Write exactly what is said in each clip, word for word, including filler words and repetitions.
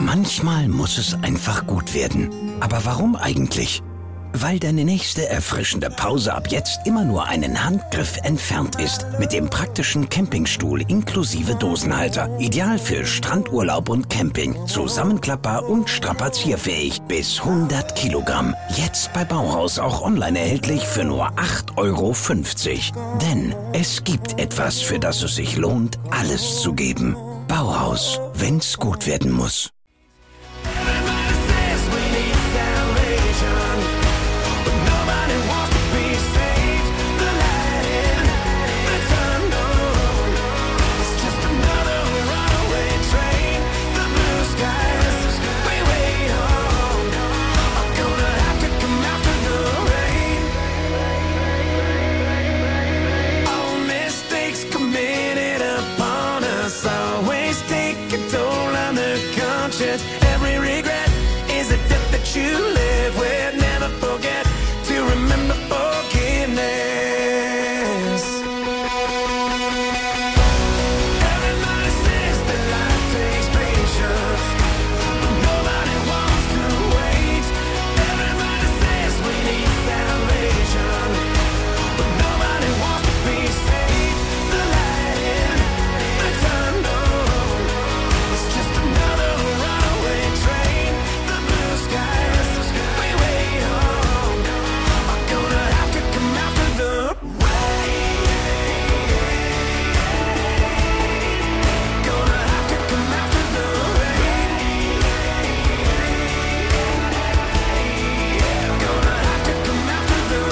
Manchmal muss es einfach gut werden. Aber warum eigentlich? Weil deine nächste erfrischende Pause ab jetzt immer nur einen Handgriff entfernt ist. Mit dem praktischen Campingstuhl inklusive Dosenhalter. Ideal für Strandurlaub und Camping. Zusammenklappbar und strapazierfähig. Bis hundert Kilogramm. Jetzt bei Bauhaus auch online erhältlich für nur acht Euro fünfzig. Denn es gibt etwas, für das es sich lohnt, alles zu geben. Bauhaus, wenn's gut werden muss. Every regret is a debt that you live with. Never forget to remember forgiveness. Everybody says that life takes patience, but nobody wants to wait. Everybody says we need salvation, but nobody wants to be saved. The light in the tunnel is just another runaway train. The blue skies we wait on are gonna have to come after the rain. Gonna have to come after the rain. Gonna have to come after the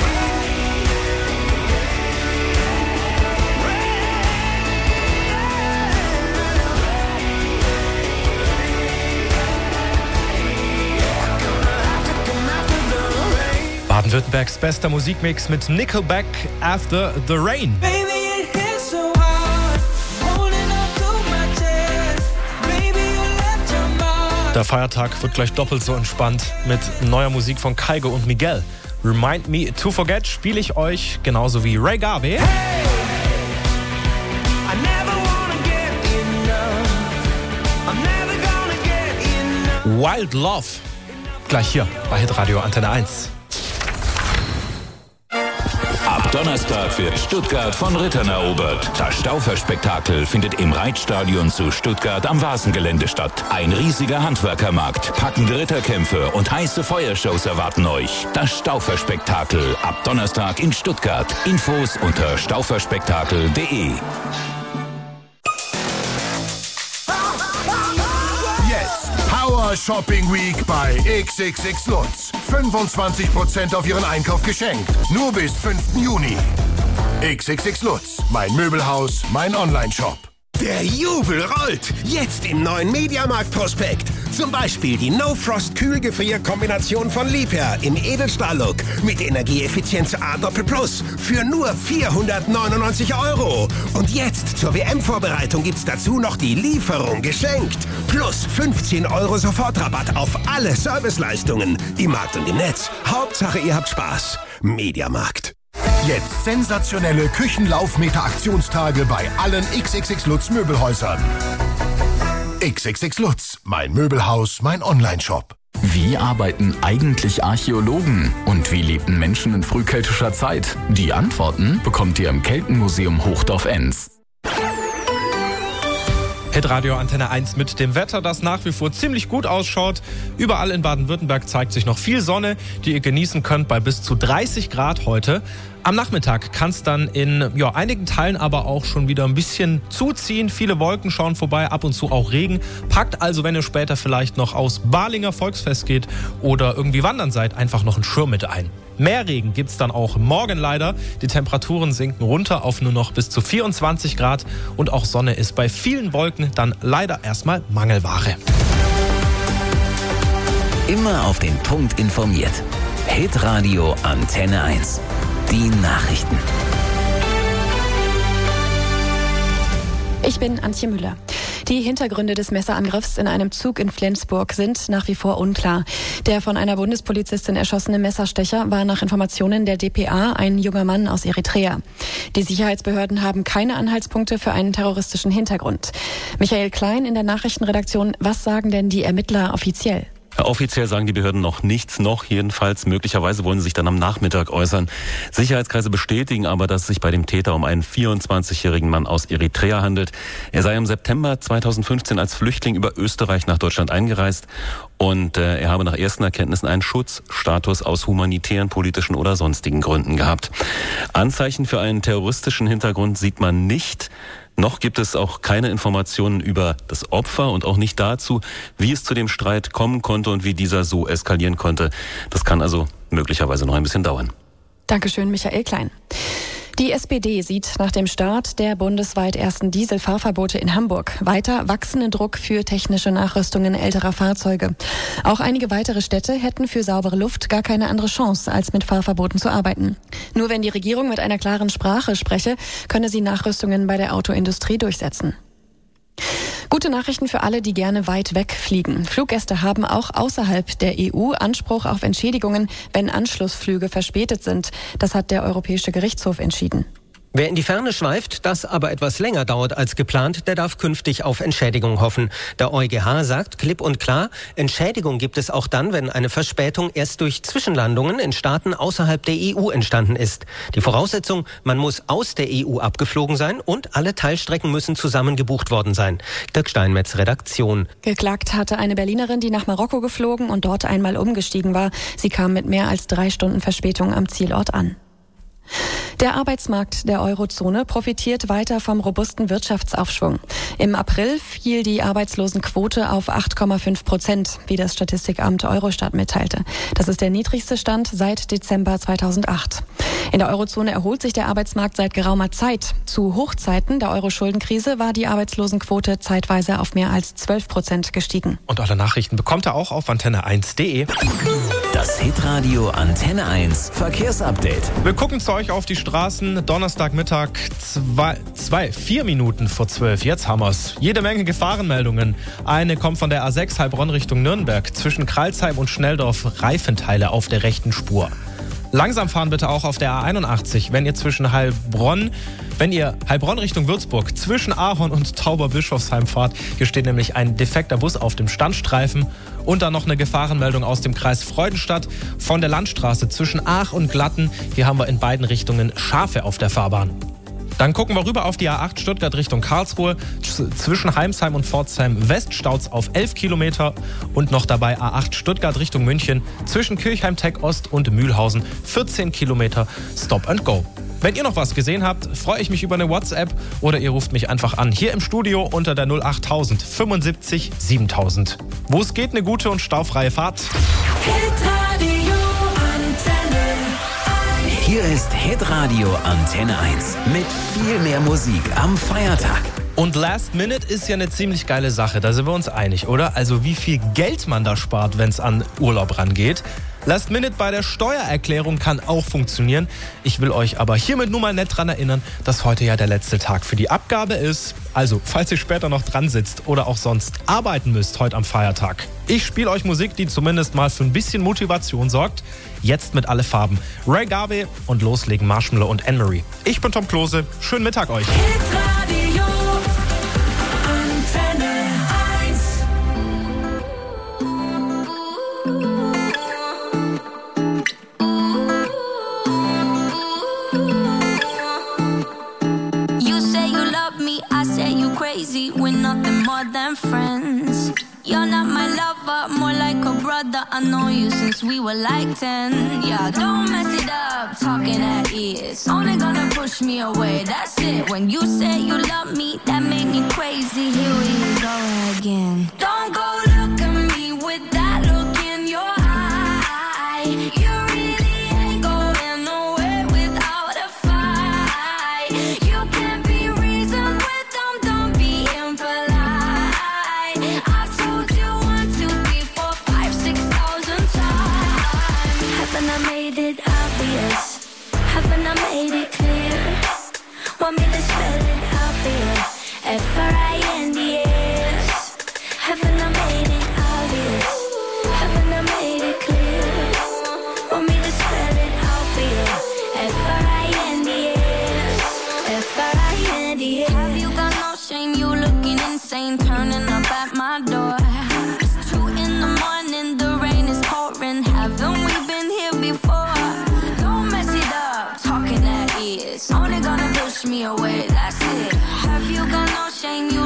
Baden-Württembergs bester Musikmix mit Nickelback, After the Rain. Baby, it hits so hard, holding on to my chest. Baby, you left your mark. Der Feiertag wird gleich doppelt so entspannt mit neuer Musik von Kygo und Miguel. Remind Me to Forget spiele ich euch, genauso wie Ray Garvey. I never wanna get enough. I'm never gonna get enough. Wild Love. Gleich hier bei Hitradio Antenne eins. Ab Donnerstag wird Stuttgart von Rittern erobert. Das Stauferspektakel findet im Reitstadion zu Stuttgart am Vasengelände statt. Ein riesiger Handwerkermarkt, packende Ritterkämpfe und heiße Feuershows erwarten euch. Das Stauferspektakel ab Donnerstag in Stuttgart. Infos unter stauferspektakel punkt de. Jetzt Power Shopping Week bei X X X Lutz. fünfundzwanzig Prozent auf Ihren Einkauf geschenkt. Nur bis fünften Juni. X X X Lutz, mein Möbelhaus, mein Online-Shop. Der Jubel rollt! Jetzt im neuen Mediamarkt-Prospekt. Zum Beispiel die No-Frost-Kühlgefrier-Kombination von Liebherr im Edelstahl-Look mit Energieeffizienz A Doppel Plus für nur vierhundertneunundneunzig Euro. Und jetzt zur W M-Vorbereitung gibt's dazu noch die Lieferung geschenkt. Plus fünfzehn Euro Sofortrabatt auf alle Serviceleistungen. Im Markt und im Netz. Hauptsache, ihr habt Spaß. Mediamarkt. Jetzt sensationelle Küchenlaufmeter-Aktionstage bei allen X X X Lutz Möbelhäusern. X X X Lutz, mein Möbelhaus, mein Online-Shop. Wie arbeiten eigentlich Archäologen? Und wie lebten Menschen in frühkeltischer Zeit? Die Antworten bekommt ihr im Keltenmuseum Hochdorf-Enns. Hitradio Antenne eins mit dem Wetter, das nach wie vor ziemlich gut ausschaut. Überall in Baden-Württemberg zeigt sich noch viel Sonne, die ihr genießen könnt bei bis zu dreißig Grad heute. Am Nachmittag kann es dann in ja, einigen Teilen aber auch schon wieder ein bisschen zuziehen. Viele Wolken schauen vorbei, ab und zu auch Regen. Packt also, wenn ihr später vielleicht noch aus Balinger Volksfest geht oder irgendwie wandern seid, einfach noch einen Schirm mit ein. Mehr Regen gibt's dann auch morgen leider. Die Temperaturen sinken runter auf nur noch bis zu vierundzwanzig Grad. Und auch Sonne ist bei vielen Wolken dann leider erstmal Mangelware. Immer auf den Punkt informiert. Hitradio Antenne eins. Die Nachrichten. Ich bin Antje Müller. Die Hintergründe des Messerangriffs in einem Zug in Flensburg sind nach wie vor unklar. Der von einer Bundespolizistin erschossene Messerstecher war nach Informationen der D P A ein junger Mann aus Eritrea. Die Sicherheitsbehörden haben keine Anhaltspunkte für einen terroristischen Hintergrund. Michael Klein in der Nachrichtenredaktion, was sagen denn die Ermittler offiziell? Offiziell sagen die Behörden noch nichts, noch jedenfalls. Möglicherweise wollen sie sich dann am Nachmittag äußern. Sicherheitskreise bestätigen aber, dass es sich bei dem Täter um einen vierundzwanzigjährigen Mann aus Eritrea handelt. Er sei im September zweitausendfünfzehn als Flüchtling über Österreich nach Deutschland eingereist und äh, er habe nach ersten Erkenntnissen einen Schutzstatus aus humanitären, politischen oder sonstigen Gründen gehabt. Anzeichen für einen terroristischen Hintergrund sieht man nicht. Noch gibt es auch keine Informationen über das Opfer und auch nicht dazu, wie es zu dem Streit kommen konnte und wie dieser so eskalieren konnte. Das kann also möglicherweise noch ein bisschen dauern. Dankeschön, Michael Klein. Die S P D sieht nach dem Start der bundesweit ersten Dieselfahrverbote in Hamburg weiter wachsenden Druck für technische Nachrüstungen älterer Fahrzeuge. Auch einige weitere Städte hätten für saubere Luft gar keine andere Chance, als mit Fahrverboten zu arbeiten. Nur wenn die Regierung mit einer klaren Sprache spreche, könne sie Nachrüstungen bei der Autoindustrie durchsetzen. Gute Nachrichten für alle, die gerne weit weg fliegen. Fluggäste haben auch außerhalb der E U Anspruch auf Entschädigungen, wenn Anschlussflüge verspätet sind. Das hat der Europäische Gerichtshof entschieden. Wer in die Ferne schweift, das aber etwas länger dauert als geplant, der darf künftig auf Entschädigung hoffen. Der EuGH sagt klipp und klar, Entschädigung gibt es auch dann, wenn eine Verspätung erst durch Zwischenlandungen in Staaten außerhalb der E U entstanden ist. Die Voraussetzung, man muss aus der E U abgeflogen sein und alle Teilstrecken müssen zusammen gebucht worden sein. Dirk Steinmetz, Redaktion. Geklagt hatte eine Berlinerin, die nach Marokko geflogen und dort einmal umgestiegen war. Sie kam mit mehr als drei Stunden Verspätung am Zielort an. Der Arbeitsmarkt der Eurozone profitiert weiter vom robusten Wirtschaftsaufschwung. Im April fiel die Arbeitslosenquote auf acht Komma fünf Prozent, wie das Statistikamt Eurostat mitteilte. Das ist der niedrigste Stand seit Dezember zweitausendacht. In der Eurozone erholt sich der Arbeitsmarkt seit geraumer Zeit. Zu Hochzeiten der Euro-Schuldenkrise war die Arbeitslosenquote zeitweise auf mehr als zwölf Prozent gestiegen. Und alle Nachrichten bekommt ihr auch auf antenne eins punkt de. Das Hitradio Antenne eins Verkehrsupdate. Wir gucken zu euch auf die Straßen. Donnerstagmittag, zwei, zwei, vier Minuten vor zwölf. Jetzt haben wir's. Jede Menge Gefahrenmeldungen. Eine kommt von der A sechs Heilbronn Richtung Nürnberg. Zwischen Kralsheim und Schnelldorf Reifenteile auf der rechten Spur. Langsam fahren bitte auch auf der A einundachtzig, wenn ihr zwischen Heilbronn, wenn ihr Heilbronn Richtung Würzburg zwischen Ahorn und Tauberbischofsheim fahrt. Hier steht nämlich ein defekter Bus auf dem Standstreifen. Und dann noch eine Gefahrenmeldung aus dem Kreis Freudenstadt von der Landstraße zwischen Aach und Glatten. Hier haben wir in beiden Richtungen Schafe auf der Fahrbahn. Dann gucken wir rüber auf die A acht Stuttgart Richtung Karlsruhe. Zwischen Heimsheim und Pforzheim West staut's auf elf Kilometer. Und noch dabei A acht Stuttgart Richtung München. Zwischen Kirchheim-Tech Ost und Mühlhausen vierzehn Kilometer Stop and Go. Wenn ihr noch was gesehen habt, freue ich mich über eine WhatsApp oder ihr ruft mich einfach an. Hier im Studio unter der null acht tausend fünfundsiebzig siebentausend. Wo es geht, eine gute und staufreie Fahrt. Hier ist Hitradio Antenne eins mit viel mehr Musik am Feiertag. Und Last Minute ist ja eine ziemlich geile Sache, da sind wir uns einig, oder? Also wie viel Geld man da spart, wenn es an Urlaub rangeht. Last Minute bei der Steuererklärung kann auch funktionieren. Ich will euch aber hiermit nur mal nett dran erinnern, dass heute ja der letzte Tag für die Abgabe ist. Also, falls ihr später noch dran sitzt oder auch sonst arbeiten müsst heute am Feiertag. Ich spiele euch Musik, die zumindest mal für ein bisschen Motivation sorgt. Jetzt mit alle Farben. Ray Garvey und loslegen Marshmallow und Anne-Marie. Ich bin Tom Klose. Schönen Mittag euch. We're nothing more than friends. You're not my lover, more like a brother. I know you since we were like ten. Yeah, don't mess it up, talking at ears. Only gonna push me away, that's it. When you say you love me, that made me crazy. Here we go again. Don't go look at me with that look in your eye. You really ain't going nowhere without a fight. You can't be reasoned with them, don't be impolite. I've told you one, two, three, four, five, six thousand times. Haven't I made it obvious? Haven't I made it clear? Want me to spell it out for you? F R I N D S. me. It's only gonna push me away, that's it. Have you got no shame? You